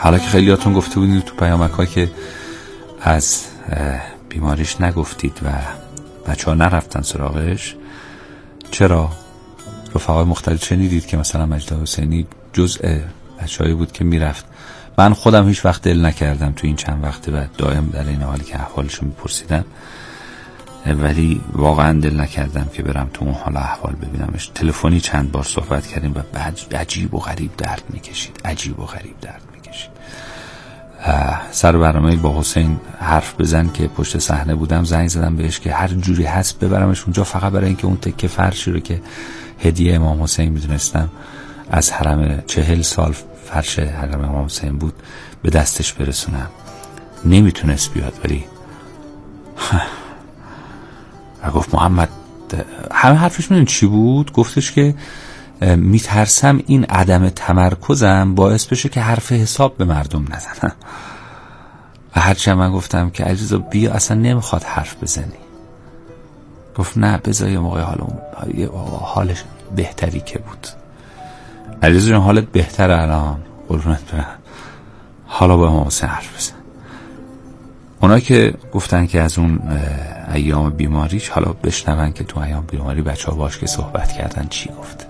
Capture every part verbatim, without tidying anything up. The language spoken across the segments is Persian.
حالا که خیلیاتون گفته بودید تو پیامک‌ها که از بیماریش نگفتید و بچه ها نرفتن سراغش، چرا؟ رفقای مختلف شنیدید که مثلا مجید حسینی جزء بچه‌هایی بود که میرفت. من خودم هیچ وقت دل نکردم تو این چند وقته و دائم در این حالی که احوالشو میپرسیدم، ولی واقعا دل نکردم که برم تو اون حال احوال ببینمش. تلفنی چند بار صحبت کردیم و بعد عجیب و غریب درد میکشید، عجیب و غریب درد میکشید. سر برنامه با حسین حرف بزن که پشت صحنه بودم، زنگ زدم بهش که هر جوری هست ببرمش اونجا، فقط برای اینکه اون تکه فرشی رو که هدیه امام حسین میدونستم از حرم چهل سال فرش حرم امام حسین بود به دستش برسونم. نمیتونست بیاد، ولی و گفت محمد، همه حرفش میدونی چی بود؟ گفتش که میترسم این عدم تمرکزم باعث بشه که حرف حساب به مردم نزنم. و هرچند من گفتم که عزیزا بیا، اصلا نمیخواد حرف بزنی. گفت نه بذار یه موقع حال حالش بهتری که بود. عزیزا جان حالت بهتره الان، قربونت برم، حالا با امام حسین حرف بزن. اونا که گفتن که از اون ایام بیماریش، حالا بشنون که تو ایام بیماری بچه ها باش که صحبت کردن چی گفت.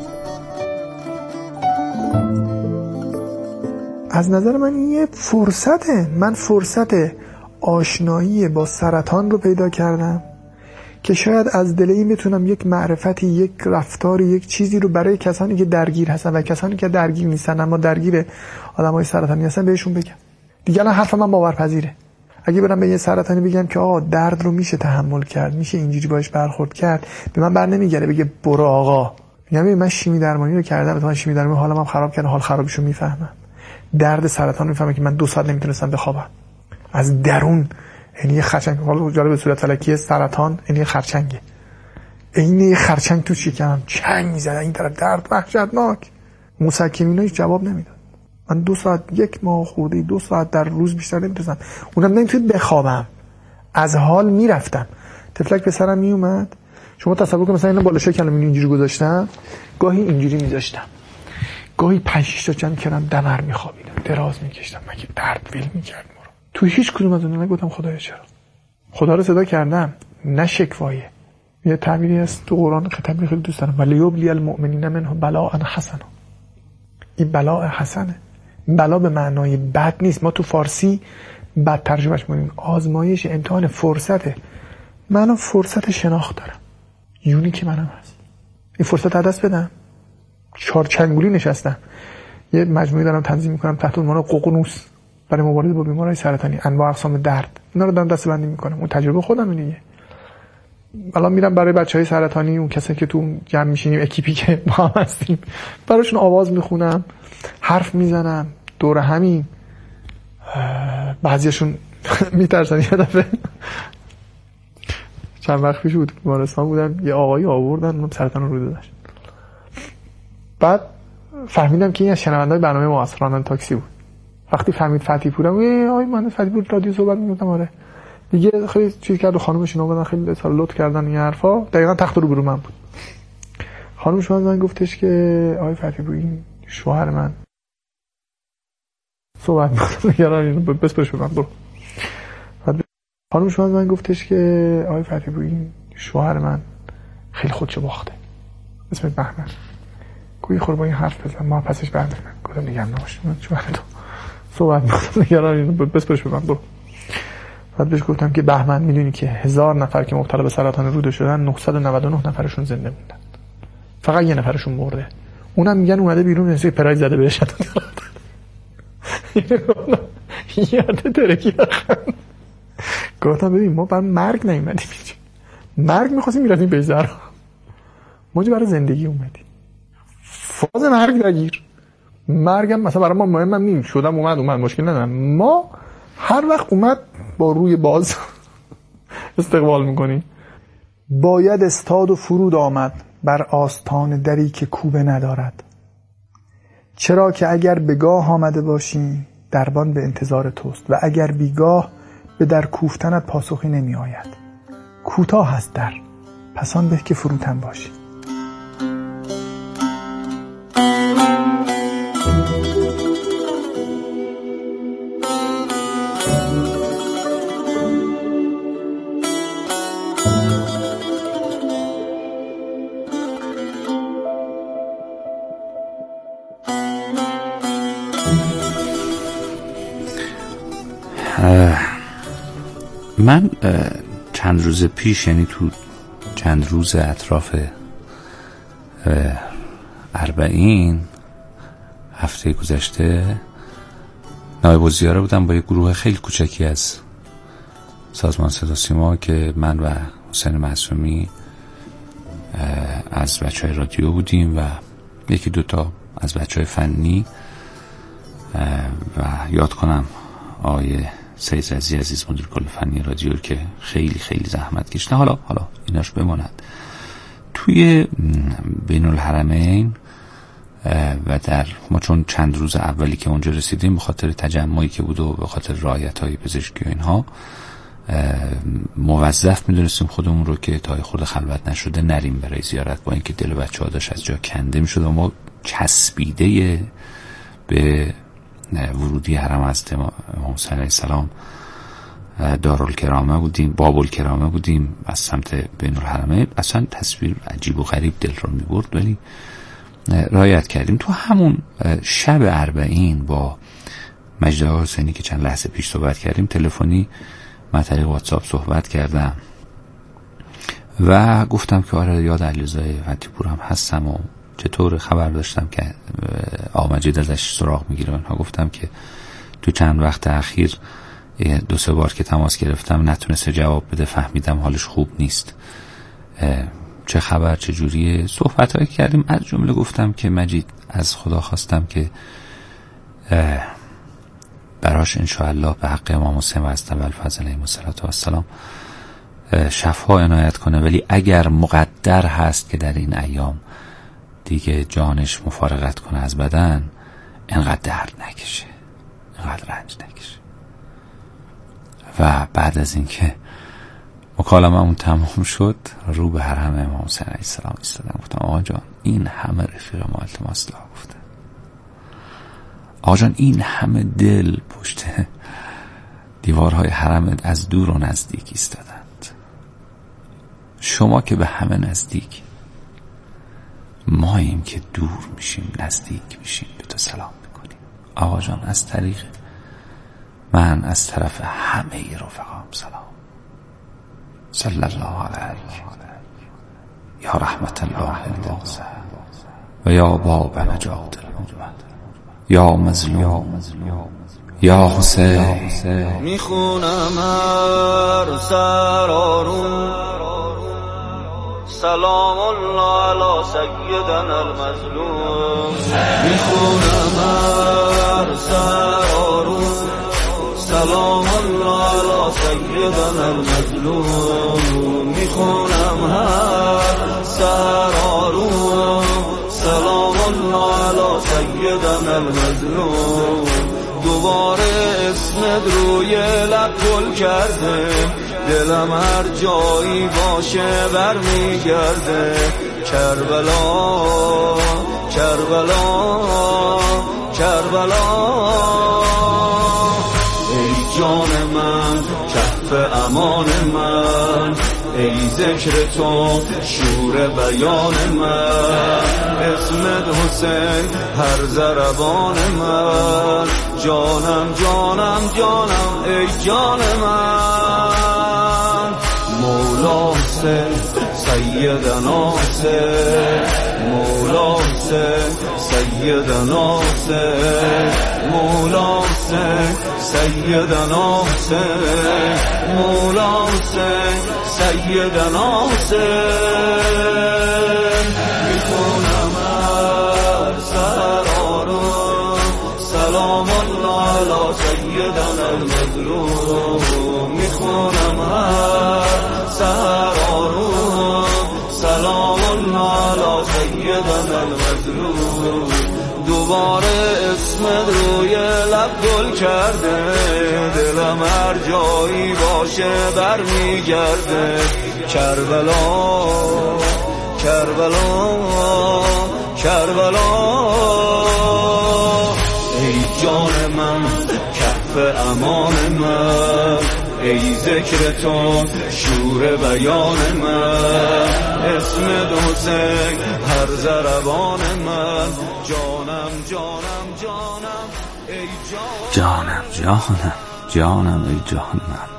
از نظر من این یه فرصته. من فرصت آشنایی با سرطان رو پیدا کردم که شاید از دل این بتونم یک معرفتی، یک رفتاری، یک چیزی رو برای کسانی که درگیر هستن و کسانی که درگیر نیستن اما درگیر آدمای سرطانی هستن بهشون بگم. دیگه الان حرف من باورپذیره. اگه برم به یه سرطانی بگم که آقا درد رو میشه تحمل کرد، میشه اینجوری باش برخورد کرد، به من بر نمیگره بگه برو آقا. میگم من شیمی درمانی رو کردم، من شیمی درمانی حالم هم خراب کرد، حال خرابیشو میفهمم. درد سرطان رو میفهمم که من دو ساعت نمیتونستم بخوابم از درون. یعنی یه خرچنگ، حالا جالب به صورت فلکی سرطان یعنی خرچنگه، این یه خرچنگ تو شکمم چنگ میزد، این طرف درد وحشتناک. مسکنینا هیچ جواب نمیداد. من دو ساعت، یک ماه خورده دو ساعت در روز بیشتر نمیتونستم، اونم نمیتونید بخوابم، از حال میرفتم. تفلک به سرم میومد. شما تصور کنید مثلا اینا بالا شکلم اینجوری گذاشتم، گاهی اینجوری میذاشتم، گاهی پنج شش تا جمع کردم دمر میخوابیدم، دراز میکشیدم، مگه درد ول میکرد ما رو. تو هیچ کدوم از اونها نگفتم خدایا چرا. خدا رو صدا کردم، نه شکوایه. یه تعبیری هست تو قرآن خطابی خیلی دوست دارم، ولیبلی المؤمنین منه بلاء حسنا. این بلاء حسنه. بلا به معنای بد نیست. ما تو فارسی بد ترجمهش می‌کنیم. آزمایش، امتحان، فرصته. من فرصت شناخت دارم، یونی که منم هست. این فرصت رو دست بدم. چهار چنگولی نشستم، یه مجموعه دارم تنظیم میکنم تحت عنوان ققنوس برای مبارزه با بیماری سرطانی، انواع اقسام درد. اینا رو دارم دسته‌بندی میکنم. اون تجربه خودم دیگه. الان میرم برای بچهای سرطانی، اون کسایی که تو جمع میشینیم، اکیپی که ما هم هستیم، براشون آواز میخونم، حرف میزنم دور همین. بعضیشون میترسن. یه دفعه چند وقت پیش بود بیمارستان بودم، یه آقایی آوردن، اونم سرطان روده داشت. بعد فهمیدم که این از شنونده‌های برنامه ما است، راننده تاکسی بود. وقتی فهمید فتحی پورم، یه آقای من فتحی پور رادیو صحبت می‌کردم، آره دیگه خیلی چیز کرد و خانومشون اومدن خیلی اصرار لطف کردن این حرفا. دقیقاً تخت رو برو من بود. خانومش من گفتش که آقای فتحی پور این شوهر من صحبت می‌کنه، یارو بسپرش من برو. بعد خانومش من گفتش که آقای فتحی پور این شوهر من خیلی خودشو باخته، اسمش بهمن، کوی خور با این حرف بزن، ما پسش برمی‌داریم. گفتم نگران نباش، من چه تو صحبت می‌کنم، نگران بسپرش من برو. بعد بهش گفتم که بهمن میدونی که هزار نفر که مبتلا به سرطان روده شدن، نهصد و نود و نه نفرشون زنده موندن، فقط یه نفرشون مرده، اونم میگن اومده بیرون نسبت پراید زده بهش. یاد ترکی آخر گفتم ببین ما برای مرگ نیومدیم اینجا، مرگ می‌خواستیم میرفتیم به زهرا، ما برای زندگی اومدیم. فاز مرگ نگیر، مرگم مثلا برای ما مهمم نیست، شدم اومد اومد مشکل ندارم، ما هر وقت اومد با روی باز استقبال میکنیم. باید استاد و فرود آمد بر آستان دری که کوبه ندارد، چرا که اگر به گاه آمده باشی دربان به انتظار توست و اگر بیگاه به در کوفتنت پاسخی نمی آید. کوتاه هست در، پسان به که فروتن باشی. من چند روز پیش، یعنی تو چند روز اطراف اربعین هفته گذشته نایب الزیاره بودم با یک گروه خیلی کوچکی از سازمان صدا سیما که من و حسین معصومی از بچهای رادیو بودیم و یکی دوتا از بچهای فنی و یاد کنم آیه سید رضی عزیز مدیر کل فنی رادیو که خیلی خیلی زحمت کشیدن. حالا حالا ایناش بماند. توی بین الحرمین و در ما چون چند روز اولی که اونجا رسیدیم به خاطر تجمعی که بود و به خاطر رعایت های پزشکی و اینها موظف میدونستیم خودمون رو که تا خود خلوت نشده نریم برای زیارت، با اینکه دل بچه ها داشت از جا کنده میشد و ما چسبیده به ورودی حرم حضرت امام حسین علیه السلام دارالکرامه بودیم، بابالکرامه بودیم از سمت بین الحرمین. اصلا تصویر عجیب و غریب دل رو میبرد، ولی رعایت کردیم. تو همون شب اربعین با مجید آقا حسینی که چند لحظه پیش صحبت کردیم تلفنی من طریق واتساپ صحبت کردم و گفتم که آره یاد علیرضا فتی‌پور هم هستم و چطور خبر داشتم که آقا مجید ازش سراغ میگیره. اونها گفتم که تو چند وقت اخیر دو سه بار که تماس گرفتم نتونسته جواب بده، فهمیدم حالش خوب نیست، چه خبر چه جوریه. صحبت هایی کردیم، از جمله گفتم که مجید از خدا خواستم که براش انشاءالله به حق امام حسین و از ابوالفضل علیه السلام شفا عنایت کنه، ولی اگر مقدر هست که در این ایام دیگه جانش مفارقت کنه از بدن، انقدر درد نکشه، انقدر رنج نکشه. و بعد از اینکه مکالمه اون تمام شد رو به حرم امام حسین علیه السلام ایستادم، گفتم آقا جان این همه رفیق ما التماس دعا گفته، آقا جان این همه دل پشت دیوارهای حرم از دور و نزدیک ایستادند، شما که به همه نزدیک، ماییم که دور میشیم نزدیک میشیم به تو سلام میکنیم. آقا جان از طریق من از طرف همه رفقام سلام، صلی الله علیک یا رحمت الله الواسع و یا باب نجات الامت یا مظلوم یا حسین. میخونم هر سرارون سلام الله علی سیدنا المظلوم. میخونم هر سرارون سلام الله علی سیدنا المظلوم. میخونم هر سرارون سلام الله علی سیدنا المظلوم. دوباره اسمت روی لب گل کرده، دلم هر جایی باشه برمیگرده. کربلا کربلا کربلا ای جان من کف امان من، ای ذکر تو شور بیان من، اسمت حسین هر ضربان من، جانم جانم جانم ای جان من. مولا حسین سیدنا حسین، مولا حسین سیدنا حسین، مولا حسین سیدنا حسین، مولا حسین سیدنا حسین. میخونم هر سرارون سلام الله علی سیدنا المظلوم. میخونم هر سرارون سلام الله علی سیدنا المظلوم. دوباره اسمت روی لب گل کرده، دلم هر جایی باشه برمیگرده. کربلا کربلا کربلا ای جان من کف امان من، ای ذکر تو شور بیان من، اسمت حسین هر ضربان من، جانم جانم جانم ای جانم جانم جانم ای جان من.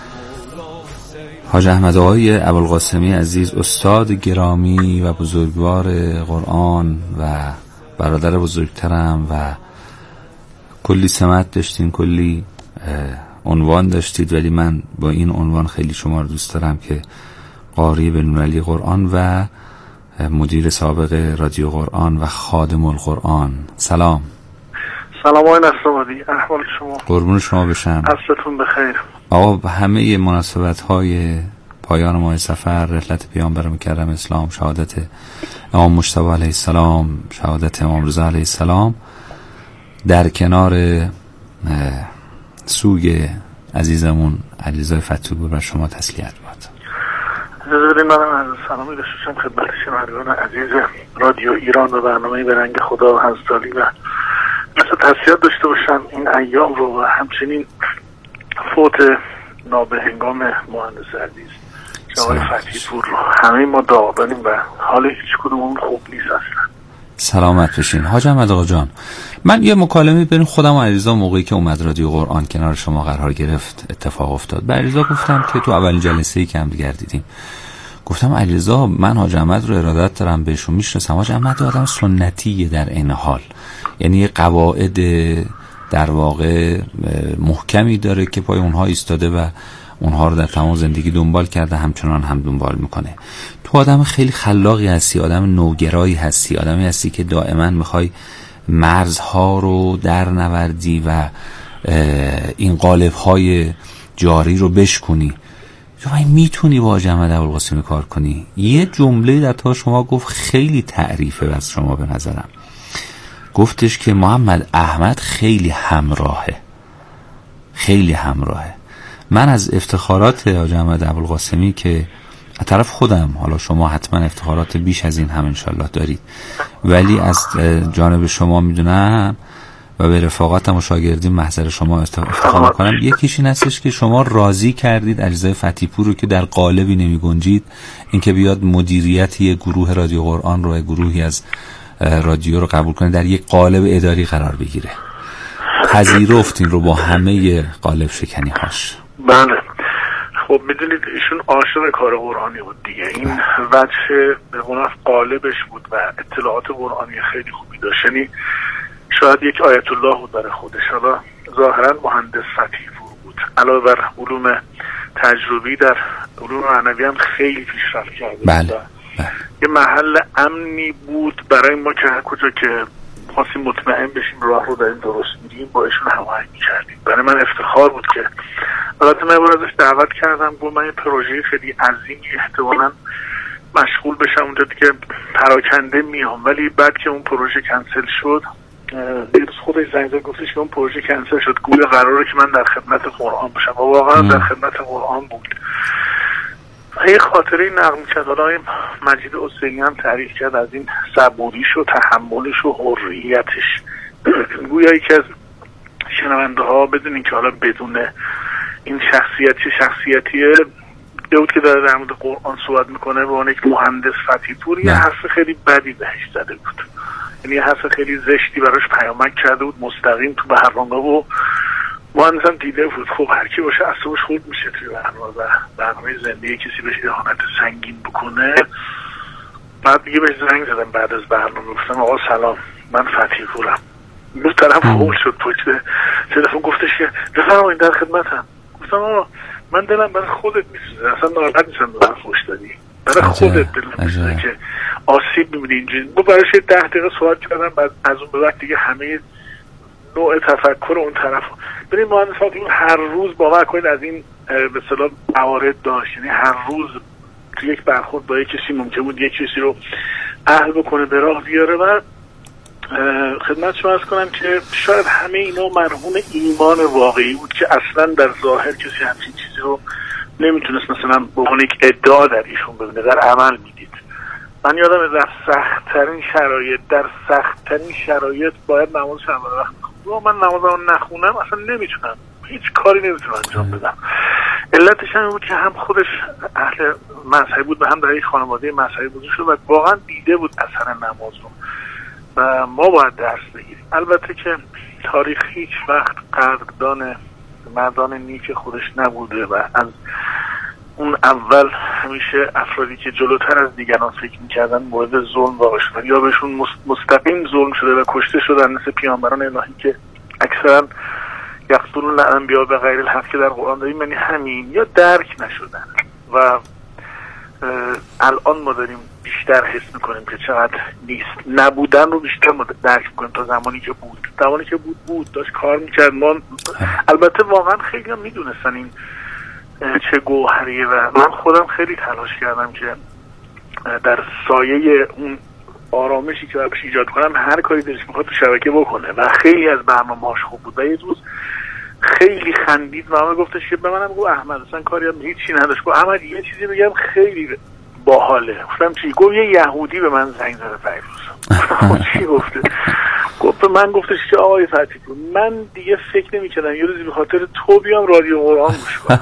حاج احمد آقای ابوالقاسمی عزیز، استاد گرامی و بزرگوار قرآن و برادر بزرگترم و کلی سمت داشتین، کلی عنوان داشتید، ولی من با این عنوان خیلی شما رو دوست دارم که قاری بین‌المللی قرآن و مدیر سابق رادیو قرآن و خادم القرآن. سلام. سلام آقای نصرآبادی، احوال شما؟ قربون شما بشم. عصرتون بخیر. آقا همه مناسبت‌های پایان ماه سفر، رحلت پیامبر مکرم اسلام، شهادت امام مجتبی علیه السلام، شهادت امام رضا علیه السلام، در کنار سوگ عزیزمون علیرضا فتوح‌پور بر شما تسلیت باد. اجازه بدید منم از سلامی داشته باشم خدمت شنوندگان عزیز رادیو ایران و برنامه به رنگ خدا و حضرت علی و مثل تسلیت داشته باشم این ایام رو و همچنین فوت نابهنگام مهندس عزیز جناب فتحی‌پور رو همه ما دعا داریم و حال هیچ کدومون خوب نیست اصلا. سلامت بشین. حاج احمد آقا جان، من یه مکالمه بین خودم و علیرضا موقعی که اومد رادیو قرآن کنار شما قرار گرفت اتفاق افتاد. به علیرضا گفتم که تو اولین جلسه‌ای که هم دیگر دیدیم، گفتم علیرضا من حاج احمد رو ارادت دارم، بهشون میشناسم. حاج احمد آدم سنتیه در این حال، یعنی یه قواعد در واقع محکمی داره که پای اونها ایستاده و اونها رو در تمام زندگی دنبال کرده، همچنان هم دنبال میکنه. تو آدم خیلی خلاقی هستی، آدم نوگرایی هستی، آدمی هستی که دائما میخوای مرزها رو در نوردی و این قالب‌های جاری رو بشکنی. تو میتونی با حاج احمد ابوالقاسمی کار کنی. یه جمله در تا شما گفت خیلی تعریفه از شما به نظرم. گفتش که محمد احمد خیلی همراهه، خیلی همراهه. من از افتخارات حاج احمد ابوالقاسمی که از طرف خودم، حالا شما حتما افتخارات بیش از این هم انشالله دارید، ولی از جانب شما میدونم و به رفاقتم و شاگردیم محضر شما افتخار میکنم، یکیش این هستش که شما راضی کردید علیرضا فتحی‌پور رو که در قالبی نمی گنجید اینکه بیاد مدیریت یک گروه رادیو قرآن رو، گروهی از رادیو رو قبول کنه، در یک قالب اداری قرار بگیره. پذیرفتین رو با همه قالب شکنی هاش. بله. خب میدونید ایشون عاشق کار قرآنی بود دیگه. این وجه به قول قالبش بود و اطلاعات قرآنی خیلی خوبی داشت. یعنی شاید یک آیت الله بود برای خودش. حالا ظاهرا مهندس فتحی‌پور بود، علاوه بر علوم تجربی در علوم معنوی هم خیلی پیشرفت کرده. بله. بله. یه محل امنی بود برای ما که هر کجا که خواستیم مطمئن بشیم راه رو داریم درست میریم با ایشون هماهنگ می‌کردیم. برای من افتخار بود که البته من باید ازش دعوت کردم، گفت من یه پروژه خیلی عظیمی احتمالاً مشغول بشم اونجا دیگه پراکنده میام، ولی بعد که اون پروژه کنسل شد دیروز خودش زنگ زد گفتش که اون پروژه کنسل شد، گویا قراره که من در خدمت قرآن باشم و واقعا در خدمت قرآن بود. یه خاطره نقل کرد، حالا مجید حسینی هم تعریف کرد از این صبوریش و تحملش و حریتش. گویا یکی از شنونده ها بدونین که حالا بدون این شخصیت چه شخصیتیه بود که داره در مورد قرآن صحبت میکنه به عنوان یک مهندس فتحی‌پور یه حرف خیلی بدی بهش زده بود، یعنی یه حرف خیلی زشتی براش پیامک کرده بود مستقیم تو برنامه و مهندسم دیده بود. خب هر کی باشه اعصابش خورد میشه توی برنامه و برنامه زندگی کسی بهش اهانت سنگین بکنه. بعد دیگه بهش زنگ زدم بعد از برنامه، گفتم آقا سلام من فتحی‌پورم. دو طرف هول شد پشت تلفن، گفتش که بفرمایید در خدمتم. گفتم آقا من دلم برای خودت میسوزه، اصلا ناراحت نیستم به من فحش دادی، برای خودت دلم میسوزه که آسیب میبینی اینجوری. با براش ده دقیقه صحبت کردم، بعد از اون به بعد دیگه همه نوع تفکر اون طرف ببین مهندسات این هر روز باور کنید از این به اصطلاح موارد داشت، یعنی هر روز تو یک برخورد با یک کسی ممکن بود یک کسی رو اهل بکنه به راه بیاره و خدمت شما عرض کنم که شاید همه اینا مرهون ایمان واقعی بود که اصلا در ظاهر کسی همچین چیزی رو نمیتونست مثلا به عنوان یک ادعا در ایشون ببینه، در عمل میدید. من یادم در سخت‌ترین شرایط در سخت‌ترین شرایط باید نماز شب وقت بخونم، من نماز رو نخونم اصلا نمیتونم، هیچ کاری نمیتونم انجام بدم. علتش هم بود که هم خودش اهل مذهبی بود و هم در یک خانواده مذهبی بزرگ شد و واقعا دیده بود اثر نماز رو و ما باید درس بگیریم. البته که تاریخ هیچ وقت قدردان مردان نیک خودش نبوده و از اون اول همیشه افرادی که جلوتر از دیگران فکر میکردن مورد ظلم واقع شدن یا بهشون مستقیم ظلم شده و کشته شدن، مثل پیامبران الهی که اکثرا یقتلون الانبیاء به غیر الحق که در قرآن داریم، یعنی همین، یا درک نشدن. و الان ما داریم بیشتر حس میکنیم که چقدر نیست، نبودن رو بیشتر ما درک میکنیم تا زمانی که بود. زمانی که بود بود داشت کار میکرد. ما البته واقعا خیلی هم میدونستن این چه گوهریه و من خودم خیلی تلاش کردم که در سایه اون آرامشی که باید ایجاد کنم هر کاری دلش میخواد تو شبکه بکنه و خیلی از برنامه‌هاش خوب بود. و یه روز خیلی خندید و همه گفتش که به منم گفت احمد اصلا کاری هم هیچی نداشت، گفت احمد یه چیزی بگم خیلی باحاله. گفتم چی؟ گفت یه یهودی به من زنگ زده پیروز. چی گفته؟ گفت به من گفتش که آقای فتحی پور من دیگه فکر نمی‌کردم یه روزی به خاطر تو بیام رادیو قرآن گوش کنم.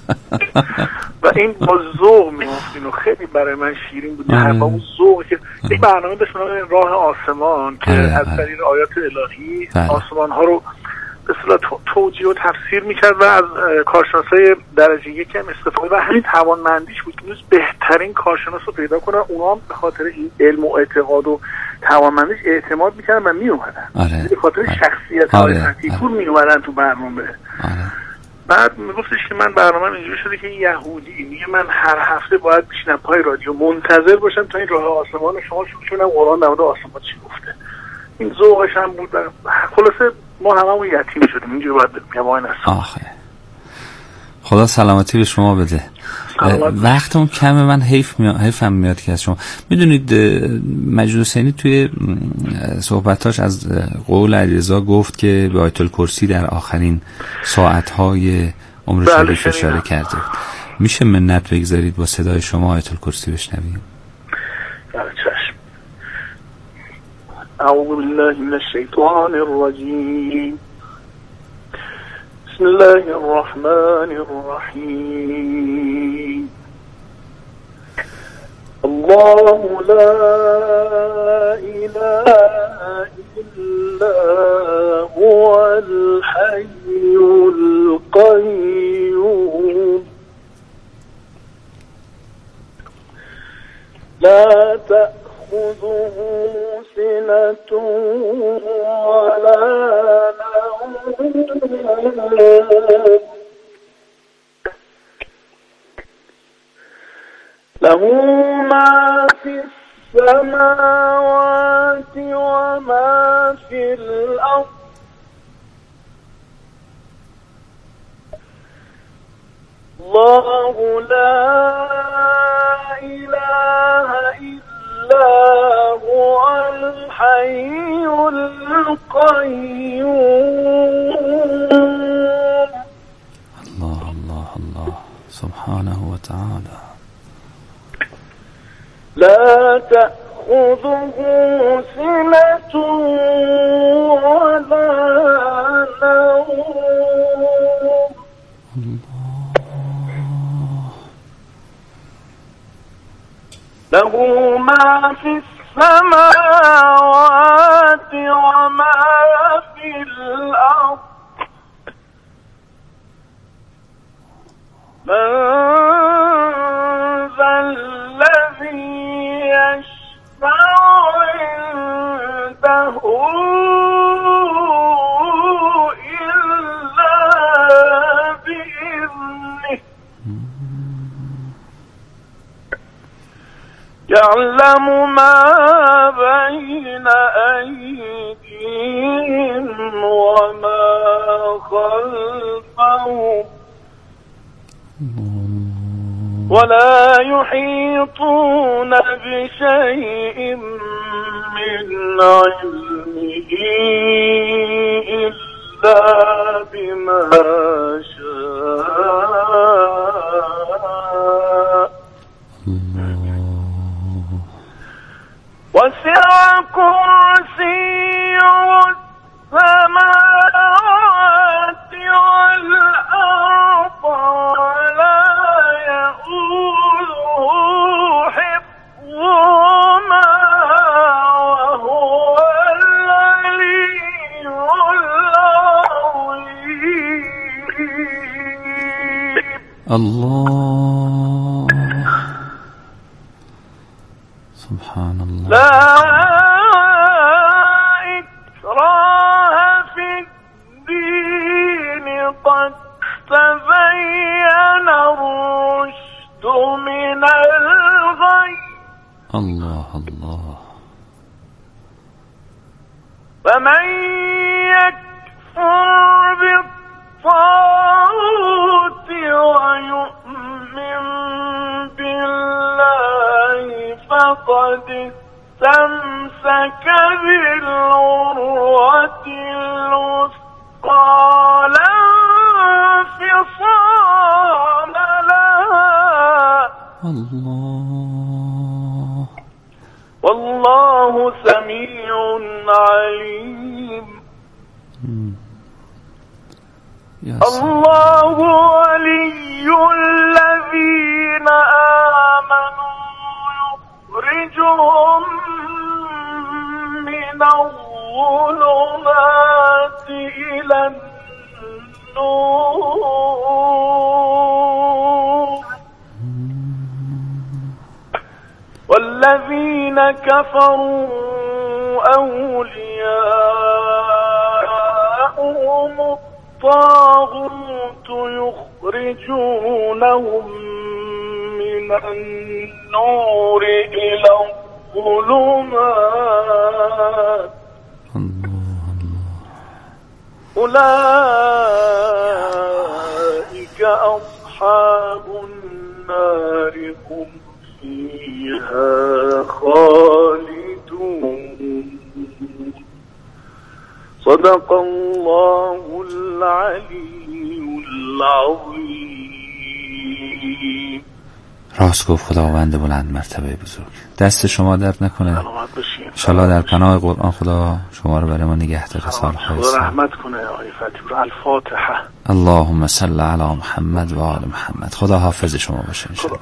و این با ذوق میگفتین و خیلی برای من شیرین بود. هر با اون ذوق که یک برنامه داشت به نام راه آسمان که از طریق آیات الهی آسمان ها رو به اصطلاح توجیه و تفسیر میکرد و از کارشناسای درجه یک هم استفاده و همین توانمندیش بود که روز بهترین کارشناس رو پیدا کنن. اونا هم به خاطر این علم و اعتقاد و توانمندیش اعتماد میکردن و میومدن. آره. به خاطر آره. شخصیت های فتحی پور میومدن تو برنامه. آره. بعد میگفتش که من برنامه اینجوری شده که یهودی میگه من هر هفته باید بشینم پای رادیو منتظر باشم تا این راه آسمان شما شروع کنم قرآن در مورد آسمان چی گفته. این ذوقش هم بود. خلاصه ما هممون یتیم شدیم اینجوری باید بگم. آخه خدا سلامتی به شما بده. وقتمون کمه، من حیف می... حیفم میاد که از شما میدونید مجید حسینی توی صحبتاش از قول علیرضا گفت که به آیت الکرسی در آخرین ساعتهای عمر شریف اشاره کرده بود. میشه منت بگذارید با صدای شما آیت الکرسی بشنویم؟ بله چشم. اعوذ بالله من الشیطان الرجیم بسم الله الرحمن الرحیم الله لا اله الا هو الحي القيوم لا تأخذه سنة ولا نوم له ما في السماوات وما في الأرض الله لا إله إلا هو الحي القيوم الله الله الله سبحانه وتعالى لا تأخذه سنة ولا نوم له ما في السماوات وما في الأرض من ذا الذي يشفع عنده إلا بإذنه يعلم ما بين أيديهم وما خلفهم ولا يحيطون بشيء من علمه إلا بما شاء وسع كرسيه السماوات والأرض ولا يؤوده حفظهما وهو العلي العظيم الله سبحان الله. لا إكراه في الدين قد تبين الرشد من الغي. الله الله. فمن يكفر بالطاغوت ويؤمن بالله فقد استمسك بالعروة الوثقى لا انفصام لها. الله. والله سميع عليم. الله ولي الذين آمنوا يخرجهم من الظلمات إلى النور والذين كفروا أولياءهم الطاغوت يخرجونهم من النور إلى الظلمات أولئك أصحاب النار هم فيها خالدون. صدق الله العلی العظیم. راست گفت خداوند بلند مرتبه بزرگ. دست شما درد نکنه. انشالله در پناه قرآن خدا شما رو برای ما نگه داره سالهای سال. رحمت کنه آقای فتیپور. الفاتحه. اللهم صل علی محمد و آل محمد. خدا حافظ شما باشه انشالله.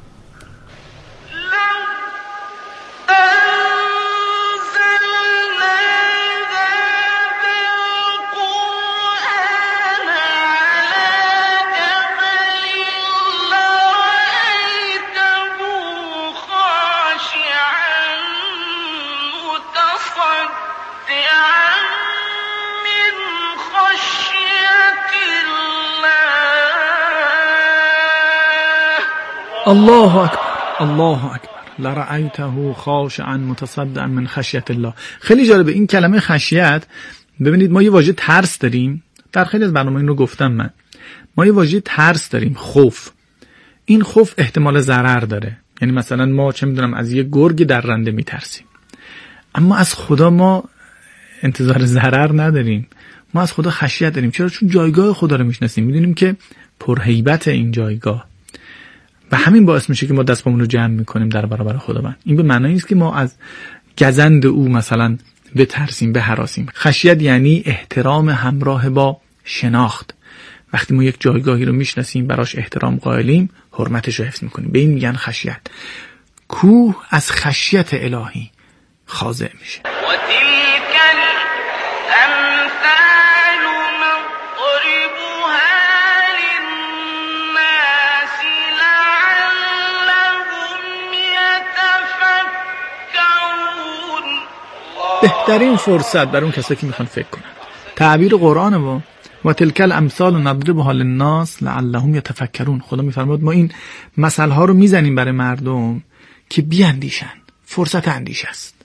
الله اکبر الله اکبر لرأیته خاشعا متصدعا من خشیت الله. خیلی جالبه این کلمه خشیت. ببینید ما یه واژه ترس داریم، در خیلی از برنامه این رو گفتم من، ما یه واژه ترس داریم، خوف. این خوف احتمال ضرر داره، یعنی مثلا ما چه میدونم از یه گرگ درنده میترسیم، اما از خدا ما انتظار ضرر نداریم، ما از خدا خشیت داریم. چرا؟ چون جایگاه خدا رو میشناسیم، میدونیم که پرهیبت این جایگاه و همین باعث میشه که ما دست پامون رو جمع میکنیم در برابر خداوند. این به معنی نیست که ما از گزند او مثلا بترسیم، بهراسیم. خشیت یعنی احترام همراه با شناخت. وقتی ما یک جایگاهی رو میشناسیم، براش احترام قائلیم، حرمتش رو حفظ میکنیم، به این میگن خشیت. کوه از خشیت الهی خاضع میشه. بهترین فرصت برای اون کسایی که میخوان فکر کنن. تعبیر قرآنه با و تلک الامثال نضربها للناس لعلهم یتفکرون. خدا میفرماد ما این مثل ها رو میزنیم برای مردم که بیاندیشن. فرصت اندیشه است.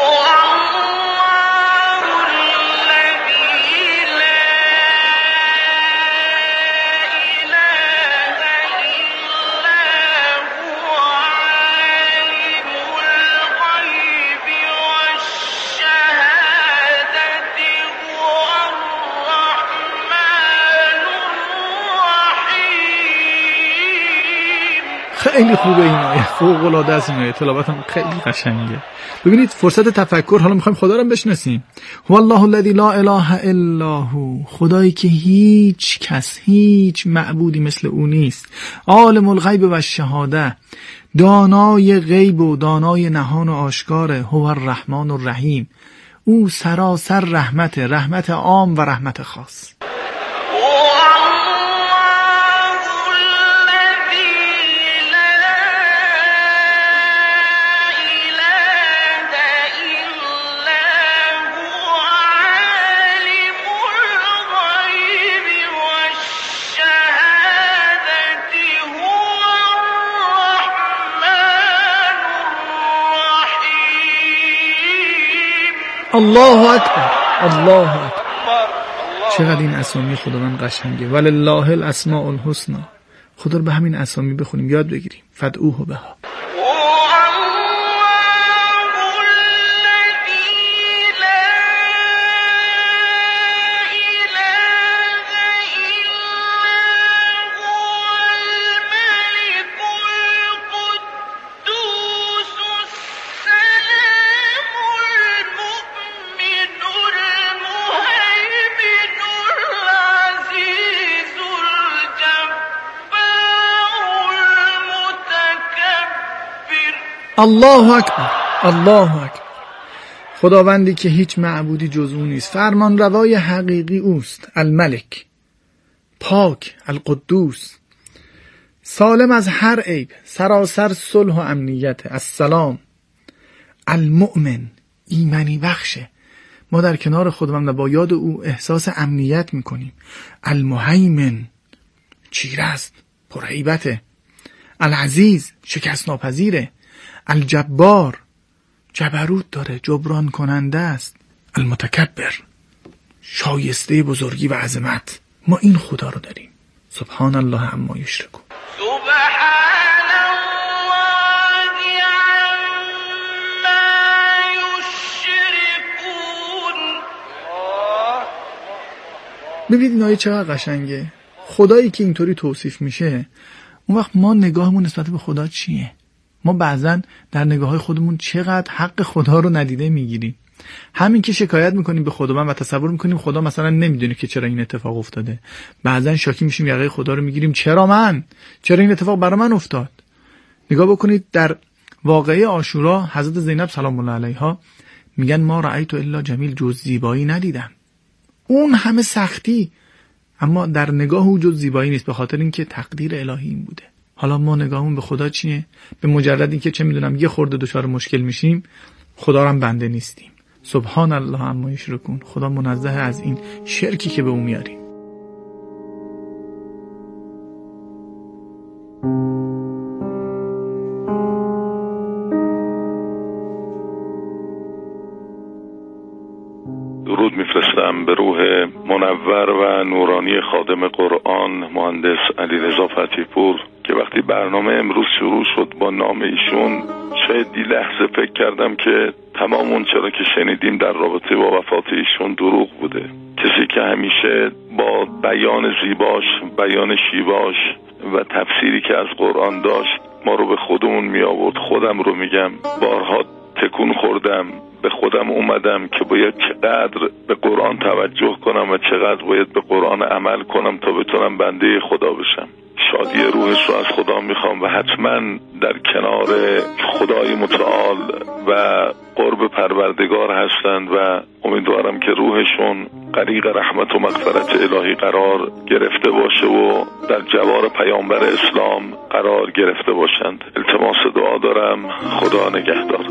خیلی خوبه این آیه، فوق العاده است این آیه، تلاوت هم خیلی قشنگه. ببینید فرصت تفکر، حالا میخوایم خدا رو بشناسیم. هو الله الذی لا اله الا هو، خدایی که هیچ کس، هیچ معبودی مثل او نیست. عالم الغیب و الشهاده، دانای غیب و دانای نهان و آشکاره. هو الرحمن الرحیم، او سراسر رحمت، رحمت عام و رحمت خاص. الله اکبر، الله اکبر. چقدر این اسامی خداوند قشنگه. ولله الاسماء الحسنی. خدا رو به همین اسامی بخونیم، یاد بگیریم. فدعوه بها. الله اکبر، الله اکبر. خداوندی که هیچ معبودی جز او نیست، فرمان روای حقیقی اوست، الملک، پاک، القدوس، سالم از هر عیب، سراسر صلح و امنیت، السلام، المؤمن، ایمنی بخشه. ما در کنار خداوند و با یاد او احساس امنیت میکنیم. المهیمن، چیره است، پرهیبته. العزیز، شکست ناپذیره. الجبار، جبروت داره، جبران کننده است. المتکبر، شایسته بزرگی و عظمت. ما این خدا رو داریم. سبحان الله عما یشرکون. سبحان الله عما یشرکون. ببینید این آیه چقدر قشنگه. خدایی که اینطوری توصیف میشه، اون وقت ما نگاهمون نسبت به خدا چیه؟ ما بعضن در نگاه‌های خودمون چقدر حق خدا رو ندیده میگیریم. همین که شکایت میکنیم به خداوند و تصور میکنیم خدا مثلا نمیدونه که چرا این اتفاق افتاده. بعضن شاکی میشیم یقه خدا رو میگیریم، چرا من؟ چرا این اتفاق برای من افتاد؟ نگاه بکنید در واقعه عاشورا حضرت زینب سلام الله علیها میگن ما رأیت الا جمیل، جز زیبایی ندیدم. اون همه سختی، اما در نگاه او جز زیبایی نیست، به خاطر اینکه تقدیر الهی این بوده. حالا ما نگاهمون به خدا چیه؟ به مجرد اینکه چه میدونم یه خورده دچار مشکل میشیم، خدا رو هم بنده نیستیم. سبحان الله عما یشرکون. خدا منزه از این شرکی که به اون میاریم. درود میفرستم به روح منور و نورانی خادم قرآن مهندس علیرضا فتحی‌پور که وقتی برنامه امروز شروع شد با نام ایشون شاید دی لحظه فکر کردم که تمام اون چرا که شنیدیم در رابطه با وفات ایشون دروغ بوده. کسی که همیشه با بیان زیباش، بیان شیواش و تفسیری که از قرآن داشت ما رو به خودمون می آورد. خودم رو میگم بارها تکون خوردم، به خودم اومدم که باید چقدر به قرآن توجه کنم و چقدر باید به قرآن عمل کنم تا بتونم بنده خدا بشم. شادی روحش رو از خدا میخوام و حتما در کنار خدای متعال و قرب پروردگار هستند و امیدوارم که روحشون غریق رحمت و مغفرت الهی قرار گرفته باشه و در جوار پیامبر اسلام قرار گرفته باشند. التماس دعا دارم. خدا نگهدار.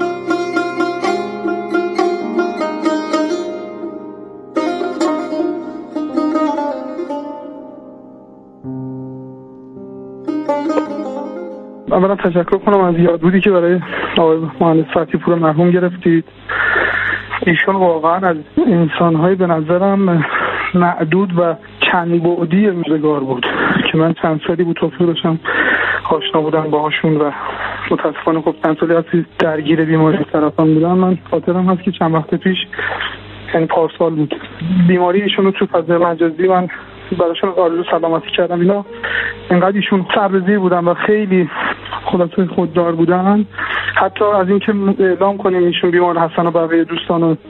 اولا تشکر کنم از یادبودی که برای آقای مهندس فتحی‌پور مرحوم گرفتید. ایشون واقعا از انسان‌های به نظرم معدود و چند بعدی روزگار بود که من چند سالی بود توفیق داشتم آشنا بودم باهاشون و متاسفانه خب چند سالی هستی درگیر بیماری سرطان بودم. من خاطرم هست که چند وقت پیش یعنی پارسال بود بیماری ایشون رو تو فضای مجازی من براشون آرزو سلامتی کردم. اینا انقدر ایشون سربزیر بودن و خیلی خلاصه خوددار بودن، حتی از اینکه اعلام کنیم ایشون بیمار هستن و بقیه دوستان